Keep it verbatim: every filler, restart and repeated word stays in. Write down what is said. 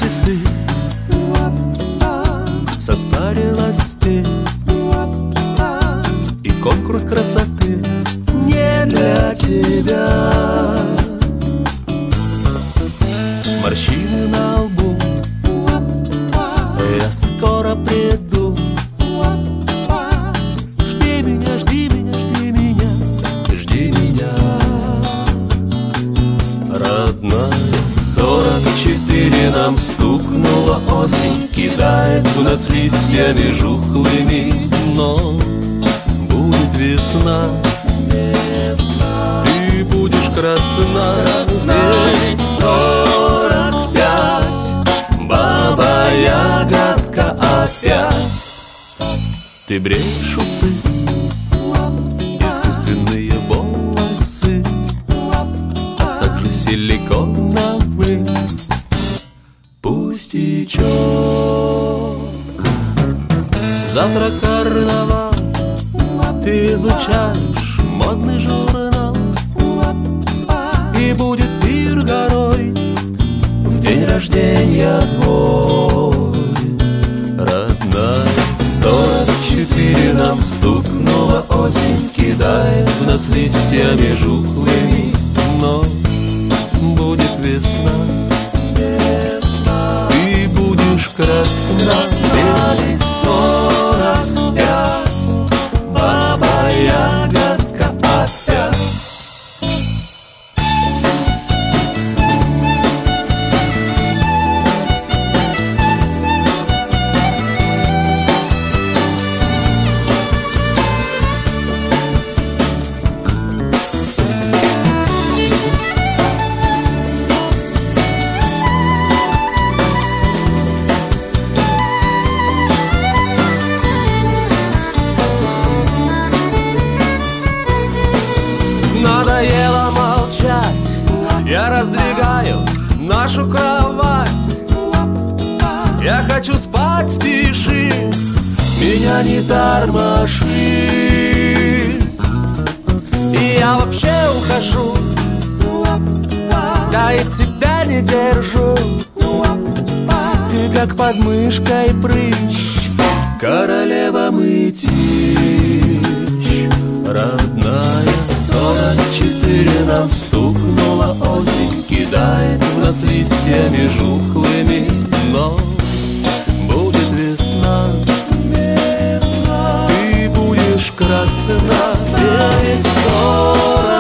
Напротив ты, состарилась ты, и конкурс красоты не для тебя. Морщины на лбу, я скоро приду. Жди меня, жди меня, жди меня, жди меня, родная. Сорок четыре нам стукнула осень, кидает в нас листьями жухлыми, но будет весна, весна. Ты будешь красна, красна. Ведь сорок пять, баба-ягодка опять. Ты бреешь усы, искусственные волосы, а также силиконовые. Пустячок. Завтра карнавал, ты изучаешь модный журнал, и будет пир горой в день рождения твой, родная. Сорок четыре нам стукнула осень, кидает в нас листьями жухлыми, но будет весна, весна. Ты будешь красна, ведь сорок пять, баба-ягодка опять. Надоело молчать, я раздвигаю нашу кровать. Я хочу спать в тиши, меня не тормоши. И я вообще ухожу, да и тебя не держу. Ты как под мышкой прыщ, королева мытищ, родная. Сорок четыре нам стукнула осень, кидает в нас листьями жухлыми, но будет весна, весна. Ты будешь красна, ведь сорок